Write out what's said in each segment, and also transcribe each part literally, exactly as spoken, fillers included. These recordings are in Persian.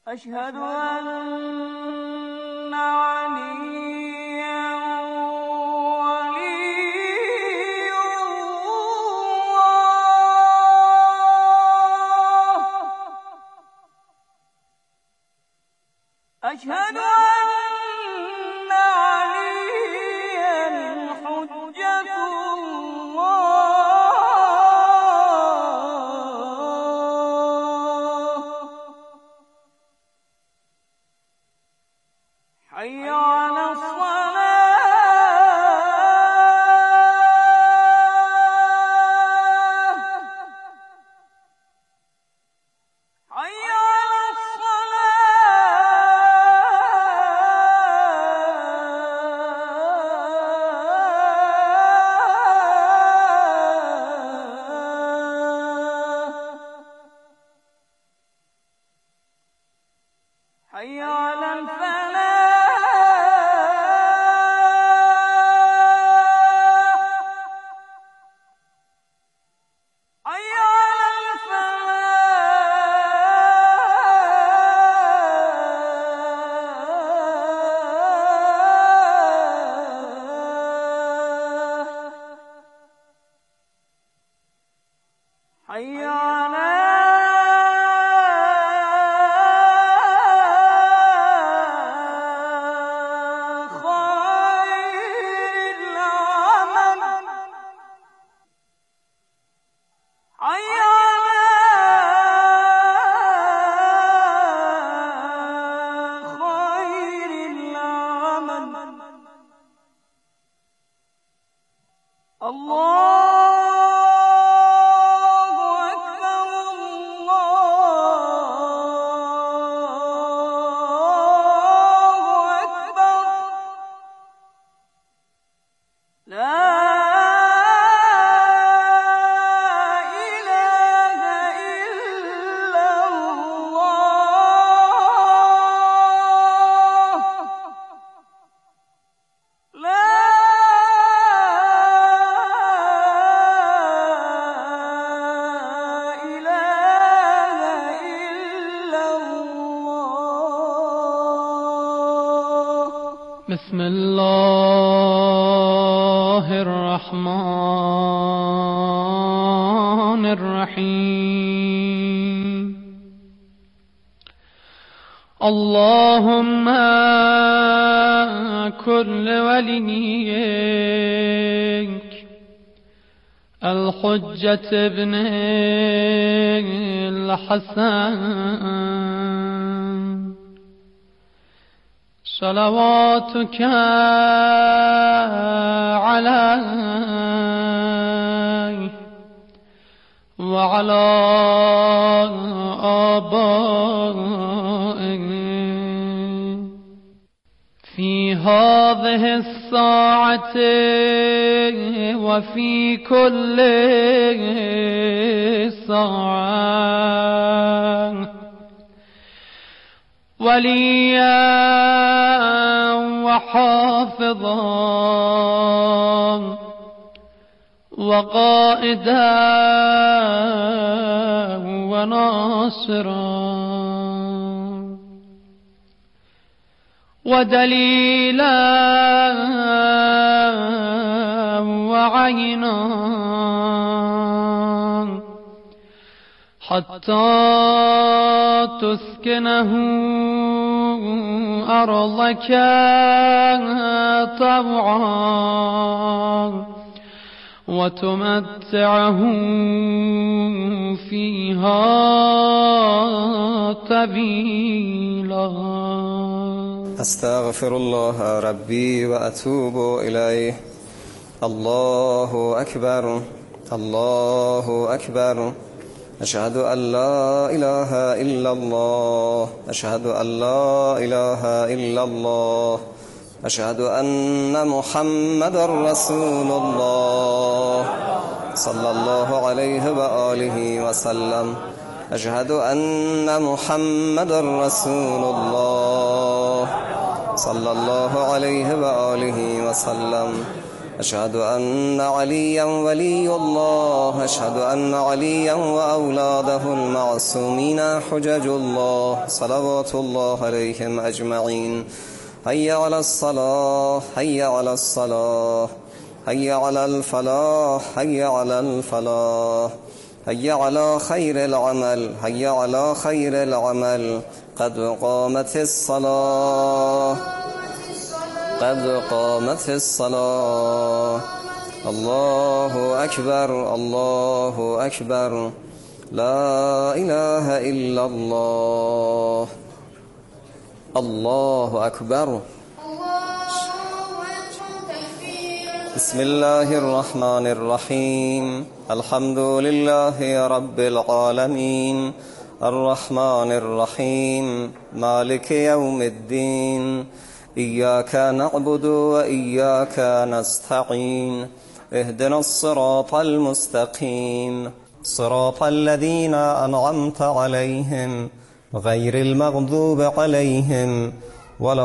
أشهد أن عليا ولي الله. أشهد أن عليا حجة الله. حي على الصلاة. حي على الصلاة. حي على الفلاح. حي على خير العمل. حي على خير العمل. الله بسم الله الرحمن الرحيم. اللهم كن لوليك الحجة ابن الحسن صلواتك عليه وعلى آبائه في هذه الساعة وفي كل ساعة وليا وحافظا وقائدا وناصرا ودليلا وعينا حتى تسكنه أرضك طوعا وتمتعه فيها طويلا. أستغفر الله ربي وأتوب إليه. الله أكبر الله أكبر. أشهد أن لا إله إلا الله. أشهد أن لا إله إلا الله. أشهد أن محمد رسول الله صلى الله عليه وآله وسلم. أشهد أن محمد رسول الله صلى الله عليه وآله وسلم. أشهد أن عليا ولي الله أشهد أن عليا وأولاده المعصومين حجج الله صلوات الله عليهم أجمعين. حي على الصلاة حي على الصلاة حي على الفلاح حي على الفلاح حي على خير العمل حي على خير العمل. قد قامت الصلاة قد قامت الصلاة. الله أكبر الله أكبر لا إله إلا الله. الله أكبر. بسم الله الرحمن الرحيم. الحمد لله رب العالمين الرحمن الرحيم مالك يوم الدين. إياك نعبد وإياك نستعين. اهدنا الصراط المستقيم صراط الذين أنعمت عليهم غير المغضوب عليهم ولا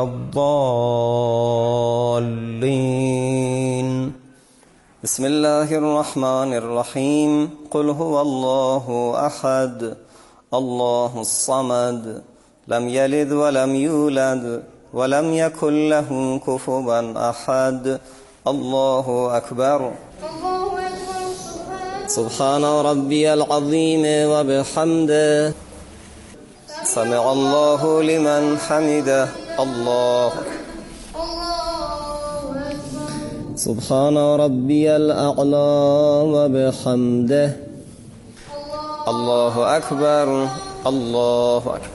الضالين. بسم الله الرحمن الرحيم. قل هو الله أحد الله الصمد لم يلد ولم يولد ولم يكن له كفوا أحد. الله أكبر. سبحان ربي العظيم وبحمده. سمع الله لمن حمده. الله سبحان ربي الأعلى وبحمده. الله أكبر الله أكبر.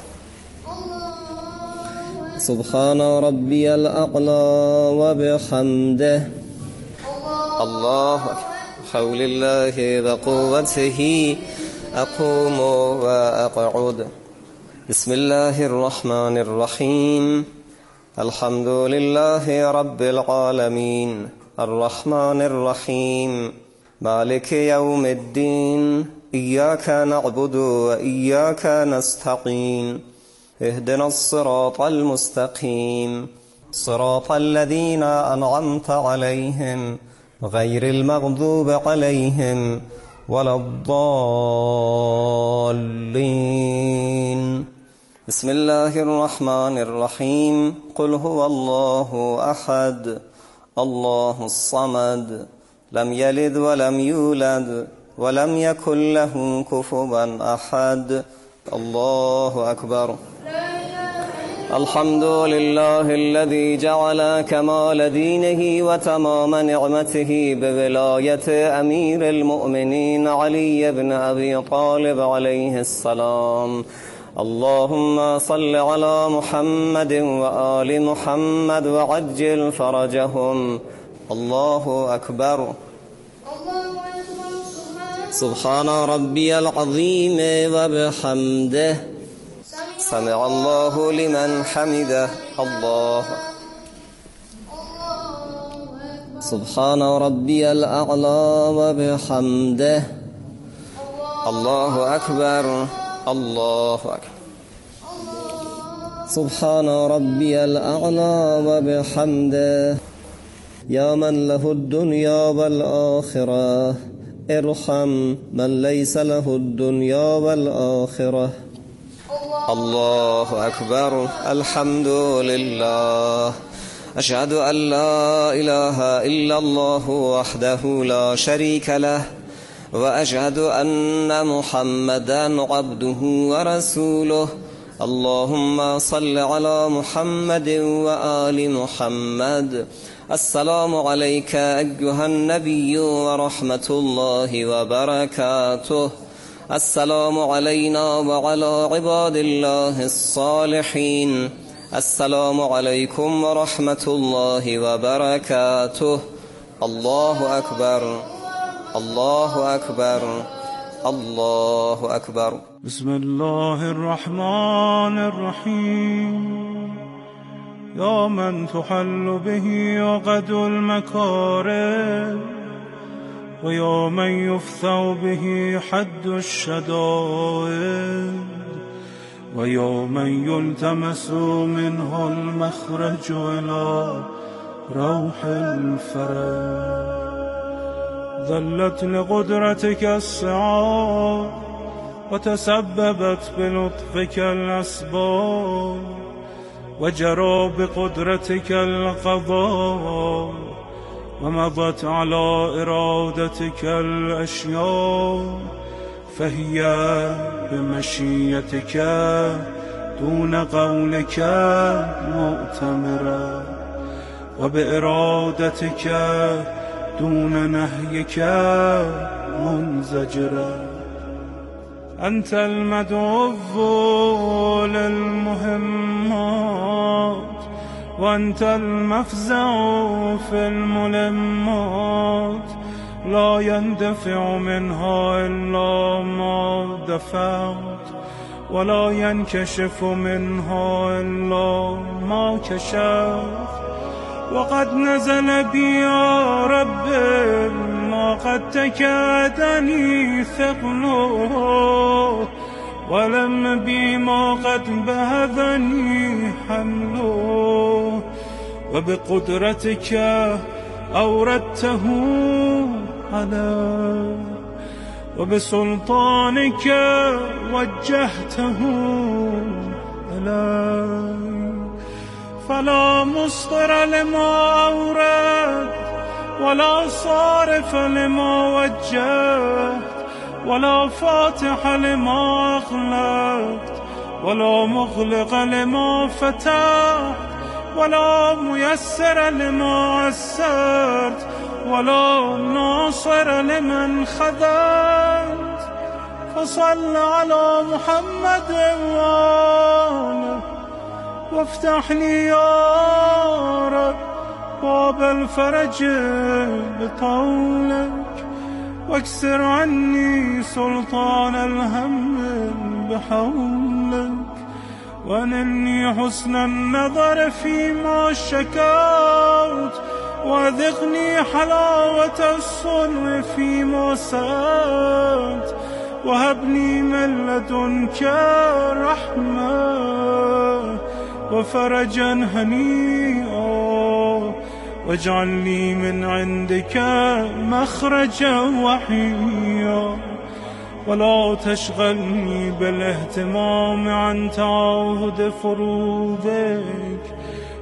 سبحان ربي الأعلى وبحمده. الله أكبر. حول الله وقوته أقوم وأقعد. بسم الله الرحمن الرحيم. الحمد لله رب العالمين الرحمن الرحيم مالك يوم الدين. إياك نعبد وإياك نستعين. اهدنا الصراط المستقيم صراط الذين أنعمت عليهم غير المغضوب عليهم ولا الضالين. بسم الله الرحمن الرحيم. قل هو الله أحد الله الصمد لم يلد ولم يولد ولم يكن له كفوا أحد. الله أكبر. الحمد لله الذي جعل كمال دينه وتمام نعمته بولاية أمير المؤمنين علي بن أبي طالب عليه السلام. اللهم صل على محمد وآل محمد وعجل فرجهم. الله أكبر. سبحان ربي العظيم وبحمده. سمع الله لمن حمده. الله سبحان ربي الأعلى وبحمده. الله أكبر الله أكبر. سبحان ربي الأعلى وبحمده. يا من له الدنيا والآخرة ارحم من ليس له الدنيا والآخرة. الله أكبر. الحمد لله. أشهد أن لا إله إلا الله وحده لا شريك له وأشهد أن محمدا عبده ورسوله. اللهم صل على محمد وآل محمد. السلام عليك أيها النبي ورحمة الله وبركاته. السلام علينا وعلى عباد الله الصالحين. السلام عليكم ورحمة الله وبركاته. الله أكبر الله أكبر الله أكبر. بسم الله الرحمن الرحيم. يا من تحل به عقد المكارم ويا من يفتح به حد الشدائد ويا من يلتمس منه المخرج إلى روح الفرج. ذلت لقدرتك الصعاب وتسببت بلطفك الأسباب، وجرى بقدرتك القضاء ومضت على إرادتك الأشياء، فهي بمشيتك دون قولك مؤتمرة، وبإرادتك دون نهيك منزجرة. أنت المدعو للمهمات، وأنت المفزع في الملمات، لا يندفع منها إلا ما دفعت، ولا ينكشف منها إلا ما كشفت. وقد نزل بي يا رب ما قد تكادني ثقله، ولم بي ما قد بهذني حمله، وبقدرتك أوردته علي، وبسلطانك وجهته إلي. فلا مصدر لما أورد، ولا صارف لما وجهت، ولا فاتح لما أغلقت، ولا مغلق لما فتحت، ولا ميسر لما عسرت، ولا ناصر لمن خذلت. فصل على محمد وآله، وافتح لي يا رب باب الفرج بطولك، واكسر عني سلطان الهم بحولك، وانني حسن النظر فيما شكوت، وذقني حلاوة الصنع فيما سألت، وهبني من لدنك رحمة وفرجا هنيئا، واجعل لي من عندك مخرجا وحيا، ولا تشغلني بالاهتمام عن تعاهد فروضك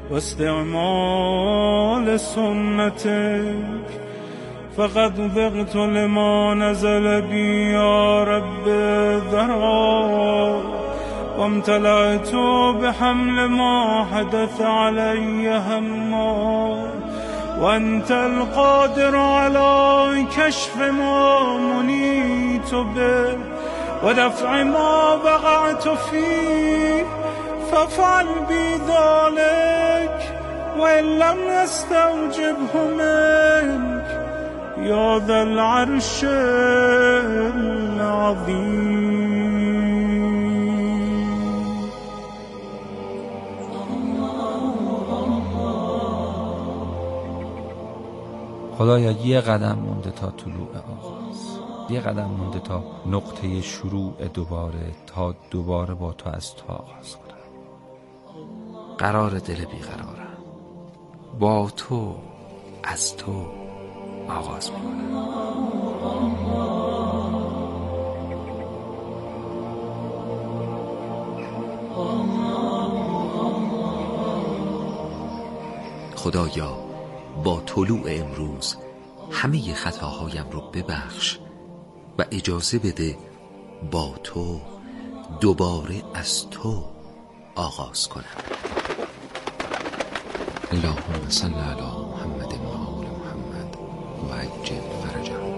واستعمال سنتك. فقد ذقت لما نزل بي يا رب ذرا، وامتلأت بحمل ما حدث علي هما، وأنت القادر على كشف ما منيت به ودفع ما وقعت فيه، فافعل بي ذلك وإن لم يستوجبه منك يا ذا العرش العظيم. خدایا یه قدم مونده تا طلوع آغاز، یه قدم مونده تا نقطه شروع دوباره، تا دوباره با تو از تو آغاز کنم. قرار دل بیقرارم، با تو از تو آغاز میکنم. خدایا با طلوع امروز همه خطاهایم رو ببخش و اجازه بده با تو دوباره از تو آغاز کنم. اللهم صل علی محمد و آل محمد و عجل فرجهم.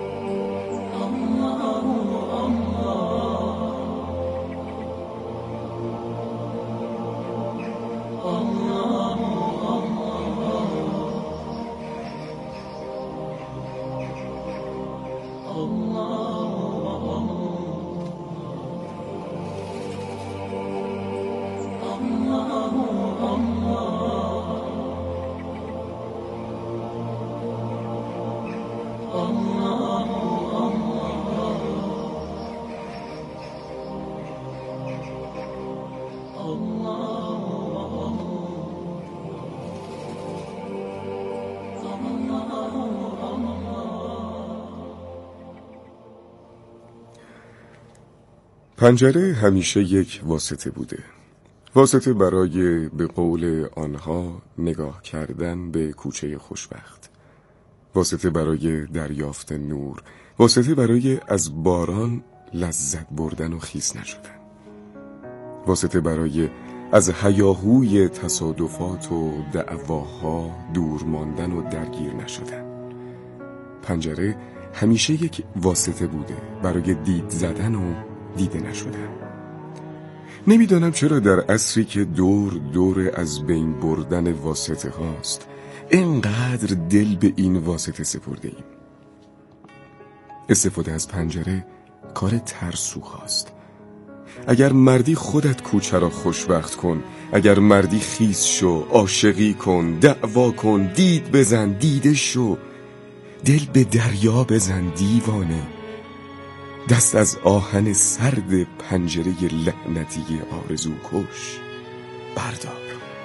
پنجره همیشه یک واسطه بوده. واسطه برای به قول آنها نگاه کردن به کوچه خوشبخت، واسطه برای دریافت نور، واسطه برای از باران لذت بردن و خیس نشدن، واسطه برای از هیاهوی تصادفات و دعواها دور ماندن و درگیر نشدن. پنجره همیشه یک واسطه بوده برای دید زدن و دیده نشدن. نمیدانم چرا در عصری که دور دور از بین بردن واسطه هاست اینقدر دل به این واسطه سپرده ایم. استفاده از پنجره کار ترسو هاست. اگر مردی خودت کوچه را خوشبخت کن، اگر مردی خیس شو، عاشقی کن، دعوا کن، دید بزن، دیده شو، دل به دریا بزن دیوانه، دست از آهن سرد پنجره لعنتی آرزو کش بردار.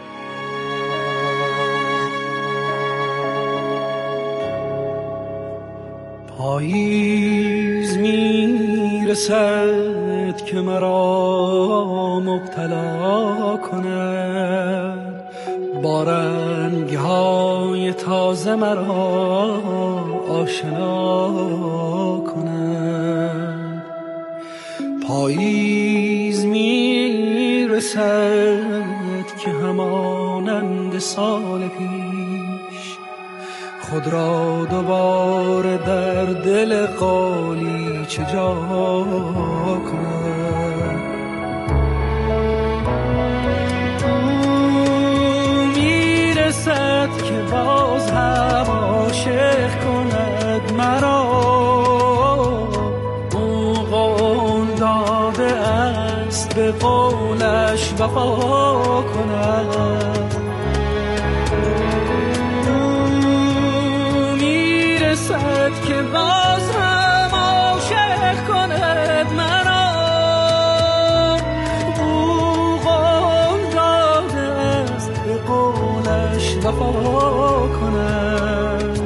پاییز میرسد که مرا مبتلا کند، با رنگ‌های تازه مرا آشنا کند. پاییز میرسد که همانند سال پیش خود را دوباره در دل قالیچه جا کند. او میرسد که باز هم عاشق کند مرا، او قول داده است به قولش وفا کند. که باز هم عاشق کند مرا، او قول داده است به قولش وفا کند.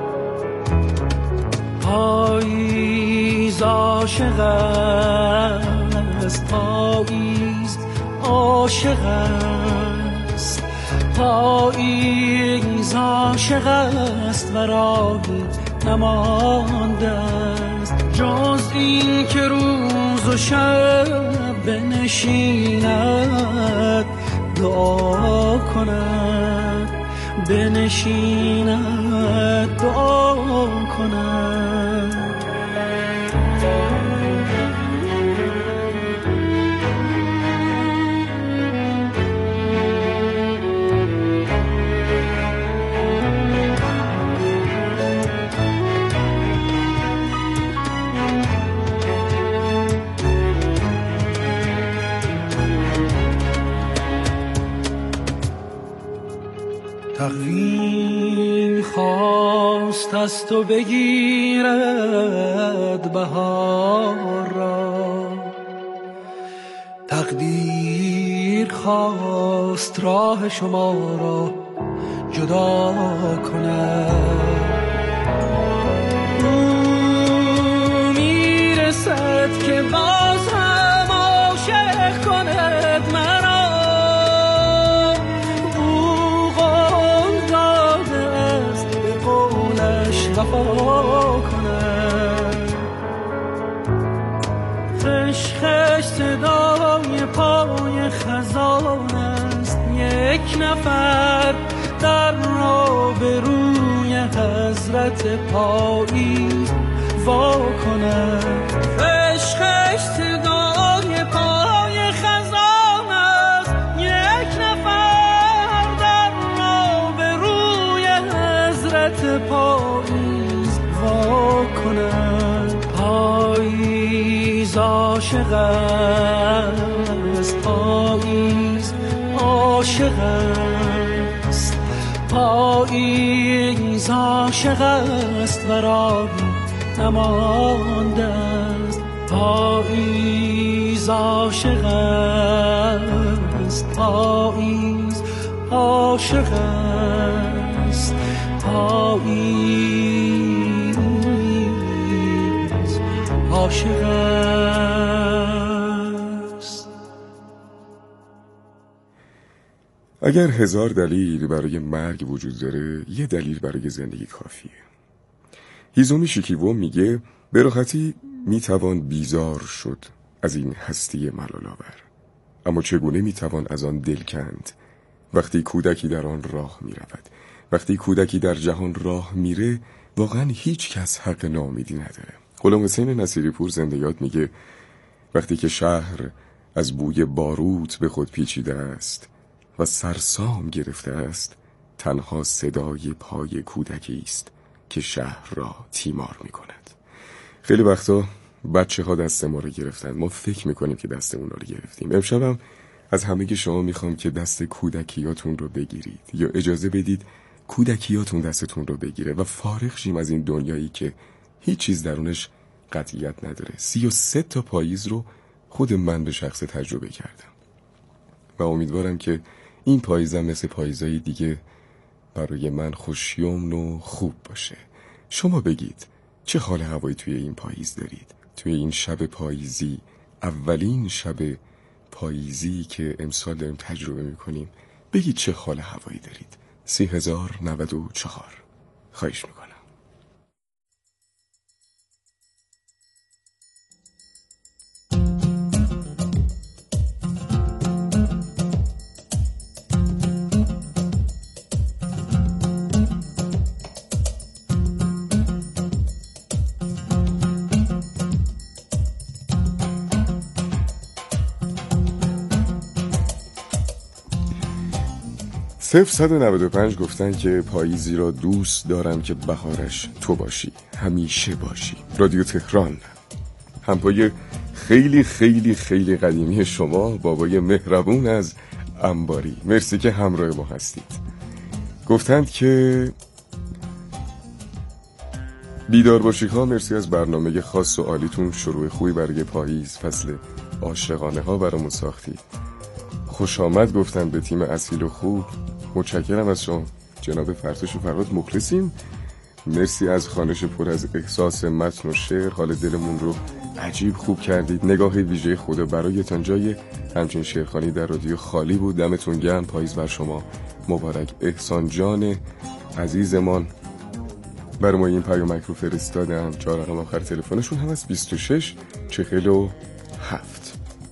پاییز عاشق است، پاییز عاشق است، پاییز عاشق است و راهی نمانده است جز این که روز و شب بنشیند دعا کند، بنشیند دعا کند. تقویم خواست از تو بگیرد بهار را، تقدیر خواست راه شما را جدا کند. او میرسد که باز هم عاشق کند مرا، وفا کند. خش خش صدای پای خزان است، یک نفر در را به روی حضرت پاییز وا کند. خش خش صدای پای خزان است، یک نفر در را به روی حضرت پاییز وا کند. پاییز عاشق است، پاییز عاشق است، پاییز عاشق است و راهی نمانده است. پاییز عاشق است، پاییز عاشق است، پاییز عاشق است. اگر هزار دلیل برای مرگ وجود داره، یه دلیل برای زندگی کافیه. هیزومی شیکیوو میگه به راحتی میتوان بیزار شد از این هستی ملال‌آور، اما چگونه میتوان از آن دل کند وقتی کودکی در آن راه میرود؟ وقتی کودکی در جهان راه میره، واقعا هیچ کس حق ناامیدی نداره. غلام حسین نصیری پور زنده یاد میگه وقتی که شهر از بوی باروت به خود پیچیده است و سرسام گرفته است، تنها صدای پای کودکی است که شهر را تیمار میکند. خیلی وقتا بچه ها دست ما رو گرفتن، ما فکر میکنیم که دست اونا رو گرفتیم. امشبم از همه شما میخوام که دست کودکیاتون رو بگیرید، یا اجازه بدید کودکیاتون دستتون رو بگیره و فارغ شیم از این دنیایی که هیچ چیز درونش قطعیت نداره. سی و سه تا پاییز رو خود من به شخص تجربه کردم و امیدوارم که این پاییزم مثل پاییزهای دیگه برای من خوشیومن و خوب باشه. شما بگید چه حال هوایی توی این پاییز دارید؟ توی این شب پاییزی، اولین شب پاییزی که امسال داریم تجربه میکنیم، بگید چه حال هوایی دارید. سی هزار نود و چهار. خواهش میکنم. صفر صد و نود و پنج گفتن که پاییزی را دوست دارم که بهارش تو باشی، همیشه باشی. رادیو تهران، همپای خیلی خیلی خیلی قدیمی شما، بابای مهربون از انباری، مرسی که همراه ما هستید. گفتند که بیدار باشی ها، مرسی از برنامه خاص و عالیتون، شروع خوبی برای پاییز، فصل عاشقانه ها برامون ساختید. خوش آمد گفتن به تیم اصیل و خوب. متشکرم از شما جناب فرتوش و فرهاد، مخلصیم. مرسی از خوانش پر از احساس متن و شعر، حال دلمون رو عجیب خوب کردید. نگاه ویژه خدا برایتان، جای همچین شعرخوانی در رادیو خالی بود. دمتون گرم، پاییز بر شما مبارک. احسان جان عزیزمان بر ما این پیامک رو فرستادن، چهار رقم آخر تلفنشون هم از بیست و شش چهل و هفت.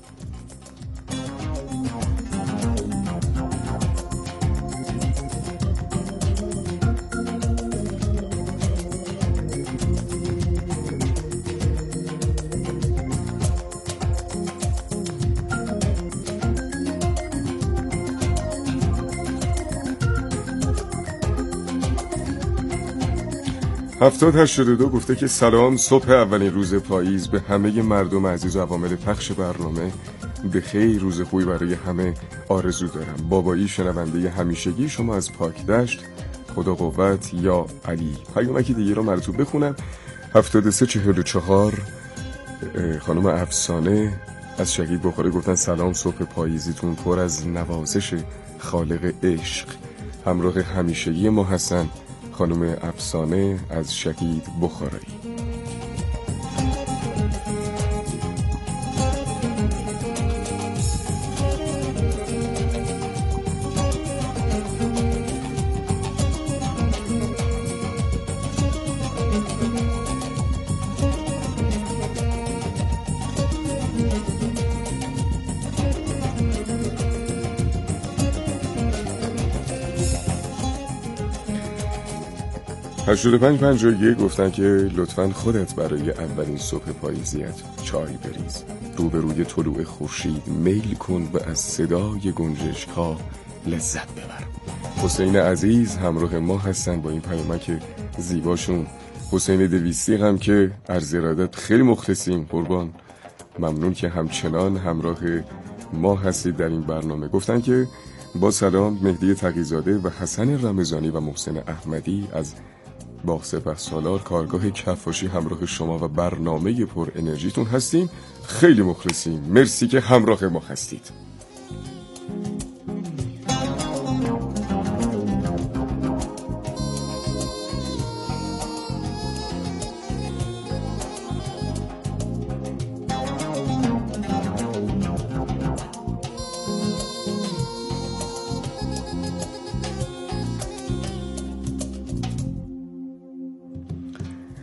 هفتاد هشتاد و دو گفته که سلام، صبح اولین روز پاییز به همه مردم عزیز و عوامل پخش برنامه به خیر، روز خوبی برای همه آرزو دارم. بابایی شنونده همیشگی شما از پاک دشت، خدا قوت یا علی. پیامکی دیگه رو مرتوب بخونم. هفتاد و سه چهل و چهار خانم افسانه از شهید بخاری گفتن سلام، صبح پاییزیتون پر از نوازش خالق عشق. همراه همیشگی ما هستن خانم افسانه از شهید بخاری. هشتاد و پنج پنجاه و یک گفتن که لطفاً خودت برای اولین صبح پاییزیت چای بریز، روبروی طلوع خورشید میل کن و از صدای گنجشک‌ها لذت ببر. حسین عزیز همراه ما هستن با این پیامک زیباشون. حسین دویستی هم که عرض ارادت، خیلی مخلصیم قربان، ممنون که همچنان همراه ما هستید در این برنامه. گفتن که با سلام، مهدی تقی‌زاده و حسن رمضانی و محسن احمدی از باغ سپهسالار کارگاه کفاشی همراه شما و برنامه پر انرژیتون هستیم. خیلی مخلصیم، مرسی که همراه ما هستید.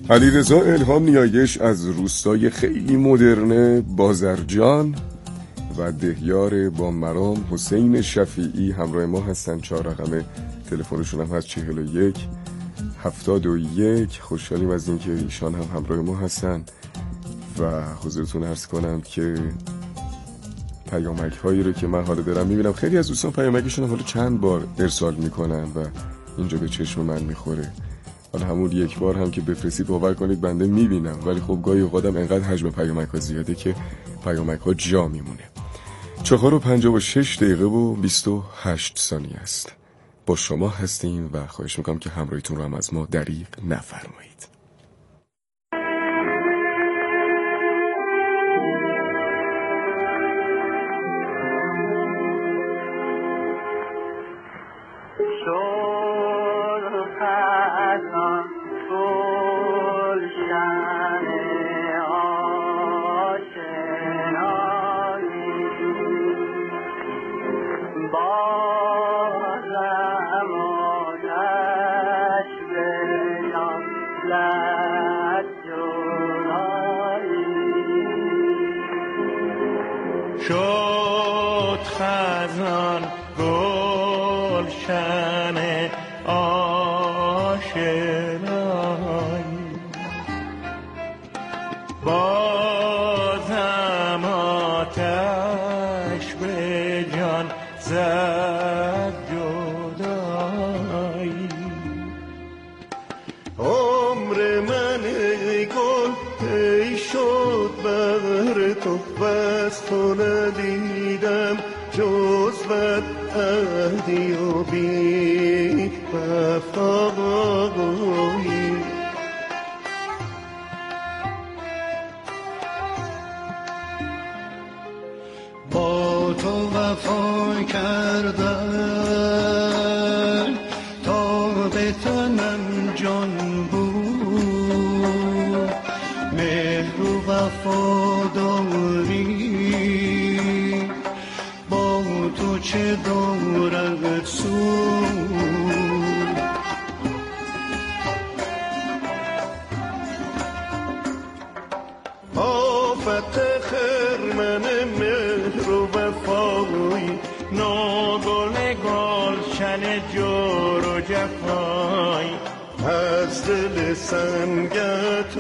علیرضا الهام نیایش از روستای خیلی مدرن بازرجان و دهیار با مرام حسین شفیعی همراه ما هستن. چهار رقم تلفنشون هم هست چهل و یک هفتاد و یک. خوشحالیم از اینکه ایشان هم همراه ما هستن و حضورتون عرض کنم که پیامک هایی رو که من حالا دارم میبینم خیلی از دوستان پیامکشون حالا چند بار ارسال میکنن و اینجا به چشم من میخوره. حالا همون یک بار هم که بفرستید باور کنید بنده میبینم، ولی خب گاهی اوقاتم انقدر حجم پیامک ها زیاده که پیامک ها جا میمونه. چهار و پنجاه و شش دقیقه و بیست و هشت ثانیه است. با شما هستیم و خواهش میکنم که همراهیتون رو هم از ما دریغ نفرمایید. شد خزان گلشن آشنایی، بازم آتش به جان زد جدایی. عمر من گل ای شد بر تو بس تو ندیدم جز بد عهدی و بی وفایی. با تو وفا کردن تا به تنم جان بود، مهر و وفاداری با تو چه دارد سود. آفت خرمن مهر و وفایی، ناگل گلشن جور و جفایی، از دل سنگت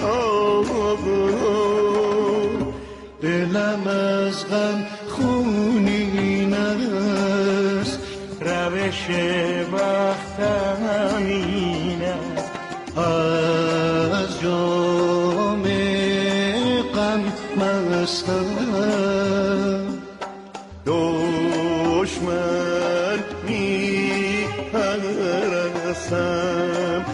آبود. دلم از غم خونین است، روش بختم این است. از جام غم مستم، دشمن می پرستم.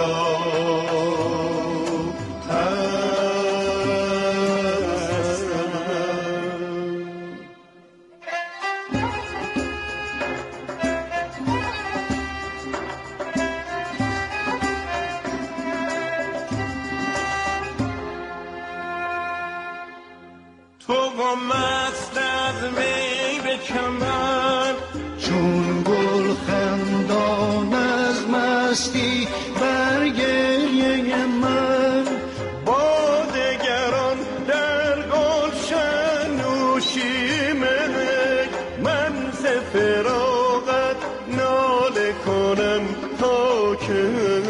تو و مست از می به چمن، چون گل خندان از مستی بر گریه من. با دگران در گلشن نوشی ملک، من ز فراقت ناله کنم تا که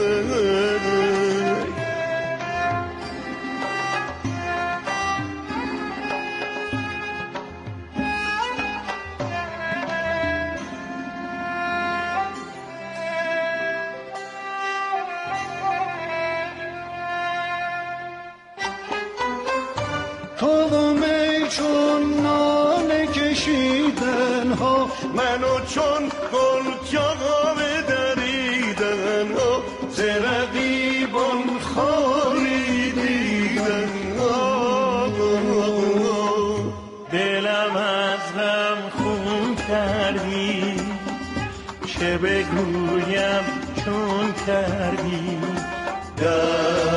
تو و می چون ناله کشیدن ها، منو چون گل جامه دریدن ها، ز رقیبان خاری دیدن ها. دلم از غم خون کردی، چه بگویم چون کردی. در